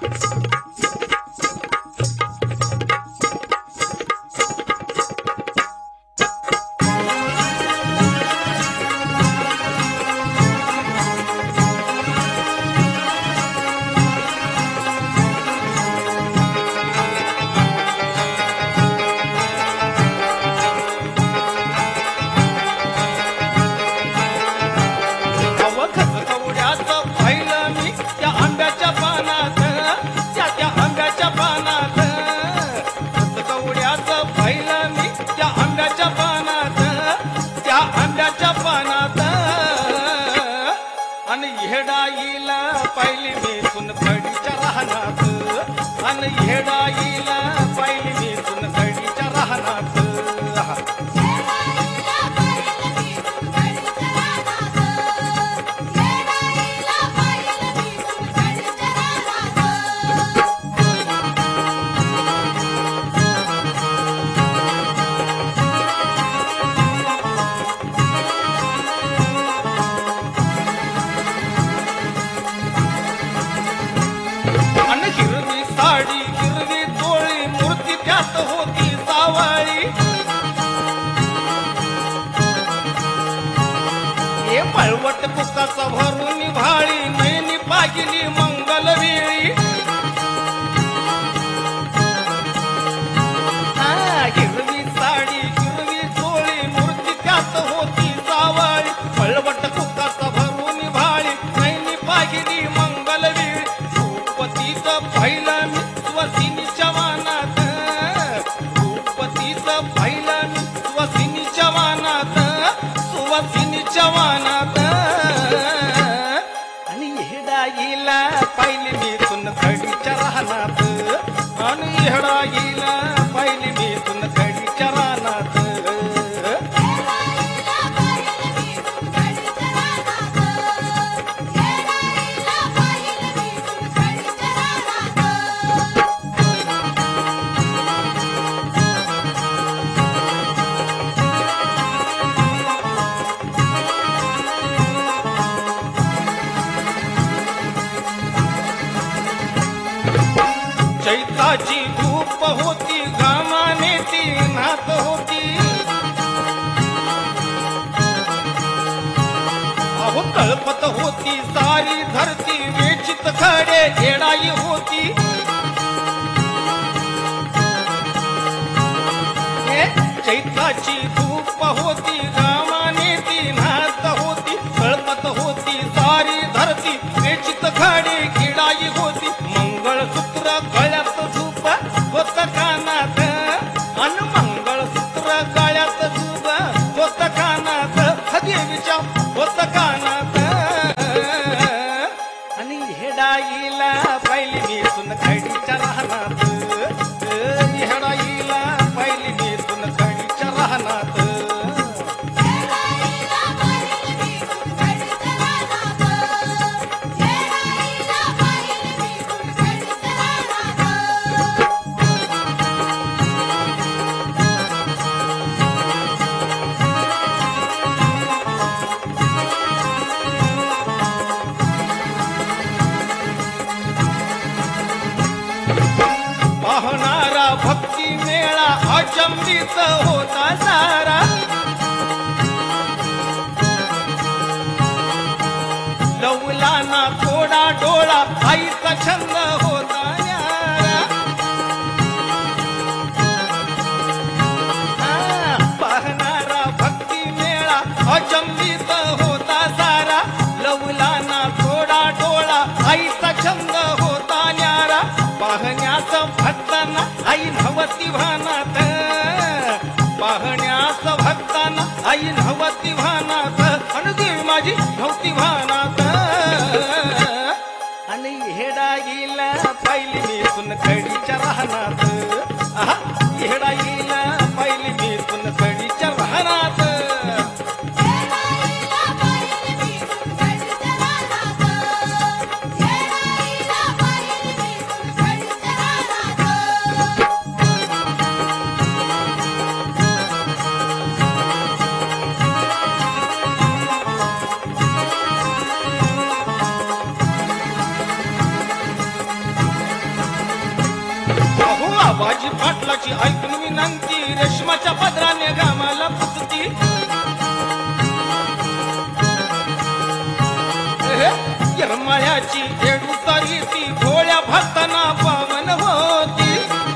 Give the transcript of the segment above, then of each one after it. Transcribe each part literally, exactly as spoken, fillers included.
येडाईला पाहिली मी सुनखडीच्या राहनात अन येडाईला पाहिली मी सुनखडीच्या राहनात पळवट पुस्तकाचा भरून भाळी नैनी पागिली मंगल वेळी हिरवी साडी हिरवी चोळी मूर्ती त्यात होती जावळी पळवट पुस्तकाचा भरून भाळी नैनी पागिली मंगल वेळी भूपतीच पहिलं मी स्वसिनीच्या वानात भूपतीच पहिलं मी स्वसिनीच्या वानात सुवसिनीच्या वानात आणि येडाईला पाहिली मी सुनखडीच्या रानात आणि येडाईला पाहिली मी सुनखडीच्या रानात चैताची धूप होती घामाने ती नात होती अहो तळपत होती सारी धरती वेचित खडे येडाई होती चैताची धूप होती घामाने ती नात होती तळपत होती सारी धरती वेचित खडे येडाई होती मंगळसूत्र गळ्यात झुप होत कानात अन मंगळसूत्र गळ्यात झुप होत कानात देवीच्या होत कानात आणि येडाईला पाहिली मी सुनखडीच्या रानात येडाईला पाहिली मी सुनखडीच्या रानात पाहणारा भक्ती मेळा अचंबित होता सारा लवला ना थोडा डोळा आईचा छंद होता न्यारा पाहणारा भक्ती मेळा अचंबित होता सारा लवला ना थोडा डोळा आईचा छंद होता न्यारा पाहण्यास भक्तांना आई नव्हती भानात पाहण्यास भक्तांना आई नव्हती भानात आणि देवी माझी नव्हती भानात आणि येडाईला पाहिली मी सुनखडीच्या रानात येडाईला पाहिली मी सुनखडीच्या रानात आबाजी पाटलाची ऐकून विनंती रेशमाच्या पदराने गामाला पुसती यरमाळ्याची येडूसारी ती भोळ्या भक्तांना पावन होती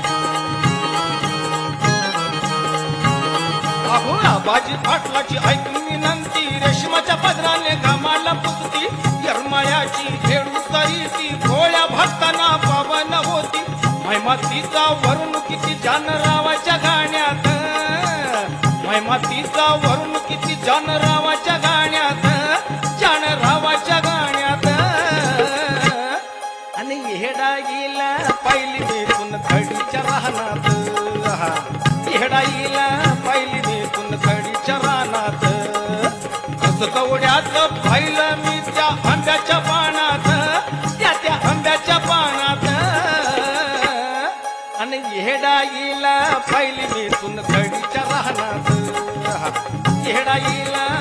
अहो आबाजी पाटलाची ऐकून विनंती रेशमाच्या पदराने गामाला पुसती यरमाळ्याची येडूसारी ती भोळ्या भक्तांना पावन होती मैमातीचा वरून किती जान रावाच्या गाण्यात मैमातीचा वरून किती जान रावाच्या गाण्यात जान रावाच्या गाण्यात आणि येडाईला पाहिली बेतून खडीच्या रानात येडाईला पाहिली बेतून खडीच्या रानात कसं कवड्यात पाहिलं मी त्या आंब्याच्या पानात त्या त्या आंब्याच्या पानात आणि येडाईला पाहिली बेतून खडीच्या रानात येडाईला